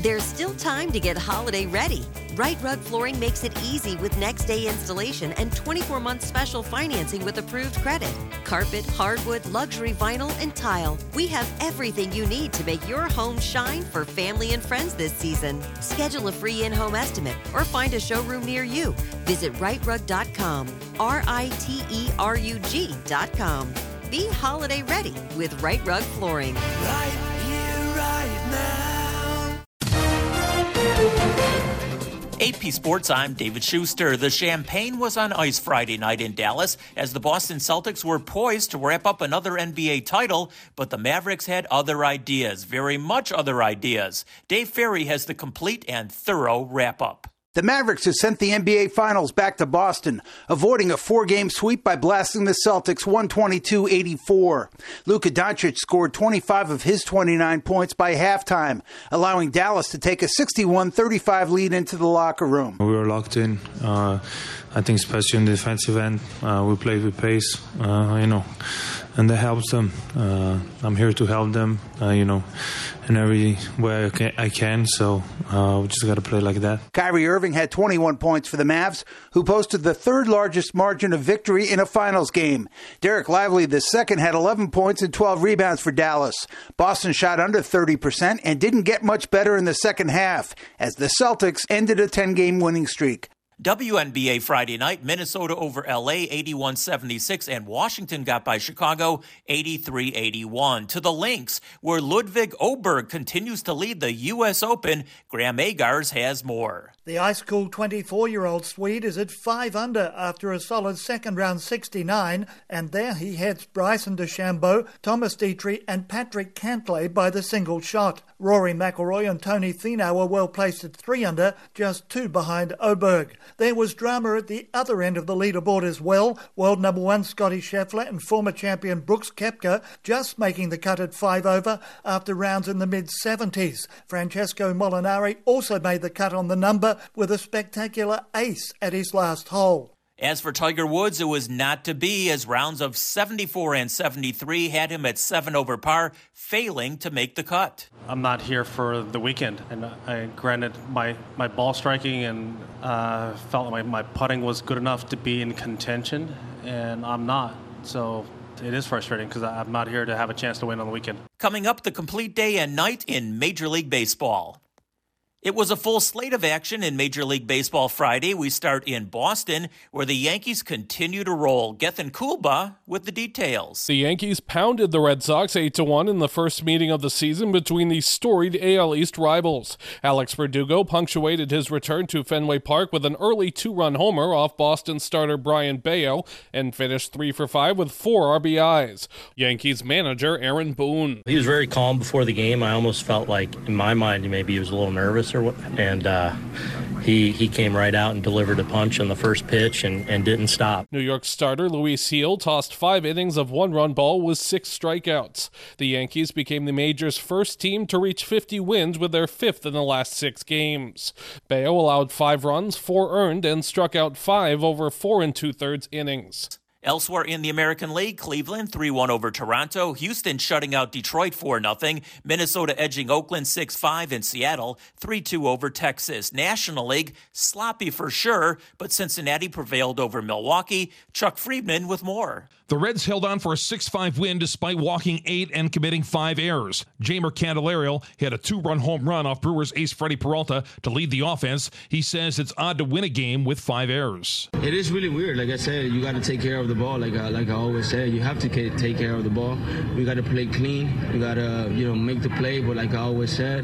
There's still time to get holiday ready. Right Rug Flooring makes it easy with next-day installation and 24-month special financing with approved credit. Carpet, hardwood, luxury vinyl, and tile. We have everything you need to make your home shine for family and friends this season. Schedule a free in-home estimate or find a showroom near you. Visit rightrug.com, RITERUG.com. Be holiday ready with Right Rug Flooring. Right here, right now. AP Sports, I'm David Schuster. The Champagne was on ice Friday night in Dallas as the Boston Celtics were poised to wrap up another NBA title, but the Mavericks had other ideas, very much other ideas. Dave Ferry has the complete and thorough wrap-up. The Mavericks have sent the NBA Finals back to Boston, avoiding a 4-game sweep by blasting the Celtics 122-84. Luka Doncic scored 25 of his 29 points by halftime, allowing Dallas to take a 61-35 lead into the locker room. We were locked in. I think especially in the defensive end, we played with pace, and that helps them. I'm here to help them, in every way I can. So we just got to play like that. Kyrie Irving had 21 points for the Mavs, who posted the third largest margin of victory in a finals game. Derek Lively, the second, had 11 points and 12 rebounds for Dallas. Boston shot under 30% and didn't get much better in the second half, as the Celtics ended a 10-game winning streak. WNBA Friday night, Minnesota over LA 81-76, and Washington got by Chicago 83-81. To the Lynx, where Ludwig Åberg continues to lead the U.S. Open, Graham Agars has more. The ice-cool 24-year-old Swede is at 5 under after a solid second-round 69, and there he heads Bryson DeChambeau, Thomas Dietrich and Patrick Cantlay by the single shot. Rory McIlroy and Tony Finau were well placed at 3 under, just 2 behind Åberg. There was drama at the other end of the leaderboard as well. World number 1 Scotty Scheffler and former champion Brooks Koepka just making the cut at 5 over after rounds in the mid-70s. Francesco Molinari also made the cut on the number with a spectacular ace at his last hole. As for Tiger Woods, it was not to be, as rounds of 74 and 73 had him at 7 over par, failing to make the cut. I'm not here for the weekend, and granted my ball striking and felt like my putting was good enough to be in contention, and I'm not. So it is frustrating because I'm not here to have a chance to win on the weekend. Coming up, the complete day and night in Major League Baseball. It was a full slate of action in Major League Baseball Friday. We start in Boston, where the Yankees continue to roll. Gethin Kulba with the details. The Yankees pounded the Red Sox 8-1 in the first meeting of the season between these storied AL East rivals. Alex Verdugo punctuated his return to Fenway Park with an early 2-run homer off Boston starter Brian Bayo and finished 3 for 5 with 4 RBIs. Yankees manager Aaron Boone. He was very calm before the game. I almost felt like, in my mind, maybe he was a little nervous or what, and he came right out and delivered a punch on the first pitch and didn't stop. New York starter Luis Gil tossed 5 innings of 1-run ball with 6 strikeouts. The Yankees became the major's first team to reach 50 wins with their 5th in the last 6 games. Bayo allowed 5 runs, 4 earned, and struck out 5 over 4 2/3 innings. Elsewhere in the American League, Cleveland 3-1 over Toronto, Houston shutting out Detroit 4-0, Minnesota edging Oakland 6-5, and Seattle 3-2 over Texas. National League, sloppy for sure, but Cincinnati prevailed over Milwaukee. Chuck Friedman with more. The Reds held on for a 6-5 win despite walking 8 and committing 5 errors. Jeimer Candelario hit a 2-run home run off Brewers ace Freddie Peralta to lead the offense. He says it's odd to win a game with 5 errors. It is really weird. Like I said, you got to take care of the ball. Like I always say, you have to take care of the ball. We got to play clean. We got to make the play. But like I always said,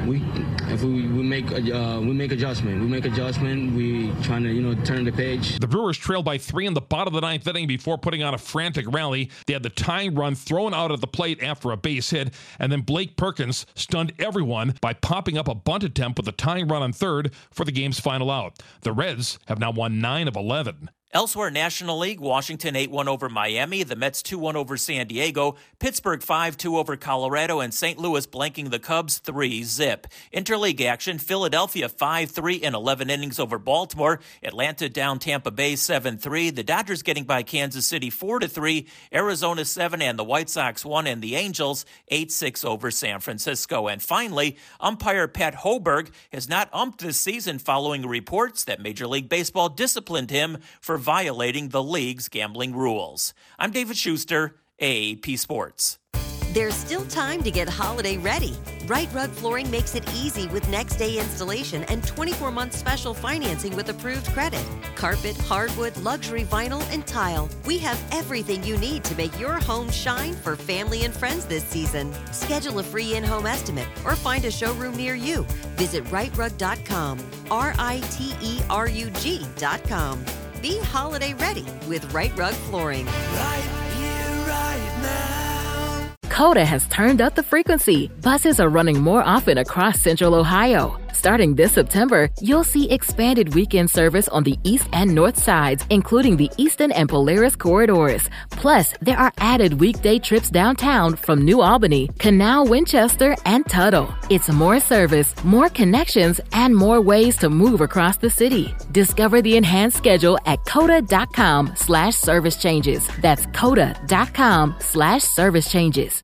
if we make adjustment. We make adjustment. We trying to turn the page. The Brewers trailed by 3 in the bottom of the 9th inning before putting on a frantic rally. They had the tying run thrown out at the plate after a base hit, and then Blake Perkins stunned everyone by popping up a bunt attempt with a tying run on third for the game's final out. The Reds have now won 9 of 11. Elsewhere, National League, Washington 8-1 over Miami, the Mets 2-1 over San Diego, Pittsburgh 5-2 over Colorado, and St. Louis blanking the Cubs 3-0. Interleague action, Philadelphia 5-3 in 11 innings over Baltimore, Atlanta down Tampa Bay 7-3, the Dodgers getting by Kansas City 4-3, Arizona 7 and the White Sox 1, and the Angels 8-6 over San Francisco. And finally, umpire Pat Hoberg has not umped this season following reports that Major League Baseball disciplined him for violating the league's gambling rules. I'm David Schuster, AAP Sports. There's still time to get holiday ready. Right Rug Flooring makes it easy with next day installation and 24-month special financing with approved credit. Carpet, hardwood, luxury vinyl, and tile. We have everything you need to make your home shine for family and friends this season. Schedule a free in-home estimate or find a showroom near you. Visit rightrug.com, RITERUG.com. Be holiday ready with Right Rug Flooring. Right here, right now. Coda has turned up the frequency. Buses are running more often across Central Ohio. Starting this September, you'll see expanded weekend service on the east and north sides, including the Eastern and Polaris corridors. Plus, there are added weekday trips downtown from New Albany, Canal, Winchester, and Tuttle. It's more service, more connections, and more ways to move across the city. Discover the enhanced schedule at coda.com/service changes. That's coda.com/service changes.